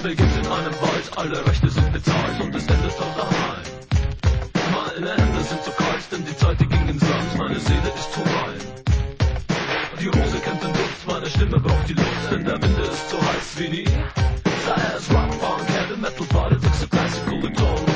beginnt in einem Wald, alle Rechte sind bezahlt und es endet dann daheim. Meine Hände sind so kalt, denn die Zeit die ging ins Land, meine Seele ist so rein. Die Rose kennt den Duft, meine Stimme braucht die Luft, denn der Wind ist so heiß wie nie. Sei es Rock, Punk, Heavy Metal, Politics, so Classical, Elektronik.